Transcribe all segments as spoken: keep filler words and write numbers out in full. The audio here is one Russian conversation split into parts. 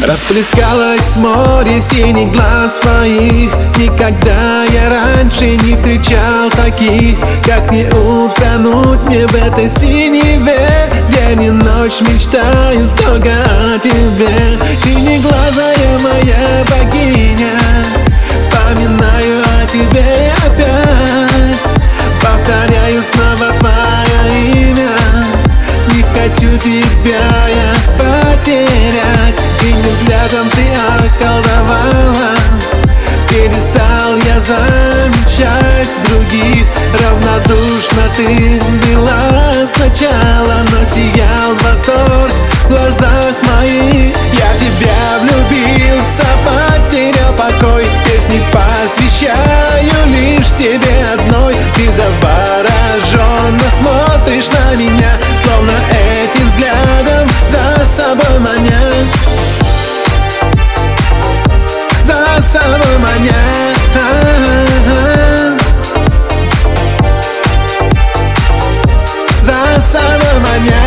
Расплескалось море синих глаз твоих. Никогда я раньше не встречал таких. Как не утонуть мне в этой синеве? День и ночь мечтаю только о тебе. Синеглазая моя богиня, вспоминаю о тебе опять. Повторяю снова твое имя. Не хочу тебя я потерять. Синим взглядом ты околдовала. Перестал я замечать других. Равнодушно ты была сначала, но сиял восторг в глазах моих. Я тебя влюбился, потерял покой. Песни посвящаю лишь тебе одной. Ты завороженно смотришь на меня, словно этим взглядом за собой маня. За собой маня. За собой маня.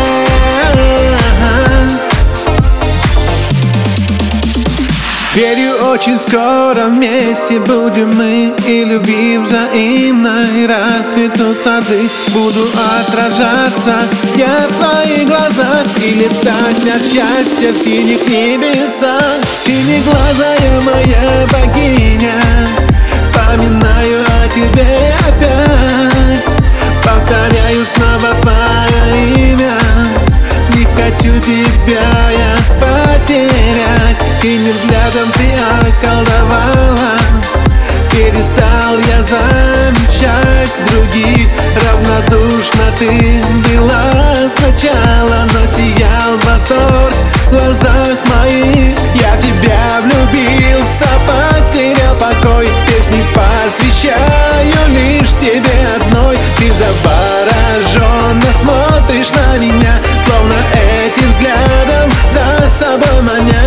Верю, очень скоро вместе будем мы, и любви взаимной расцветут сады. Буду отражаться я в твоих глазах и летать от счастья в синих небесах. Синеглазая моя богиня, вспоминаю о тебе опять. Повторяю снова твое имя. Не хочу тебя я потерять. Синим взглядом ты околдовала. Перестал я замечать других. Равнодушно ты была сначала, но сиял восторг в глазах моих. Я тебя влюбился, потерял покой. Песни посвящаю лишь тебе одной. Ты завороженно смотришь на меня, словно этим взглядом за собой маня.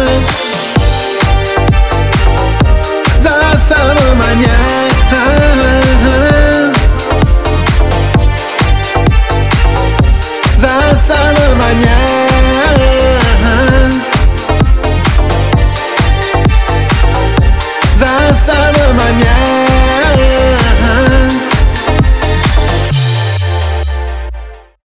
За собой маня. За собой маня.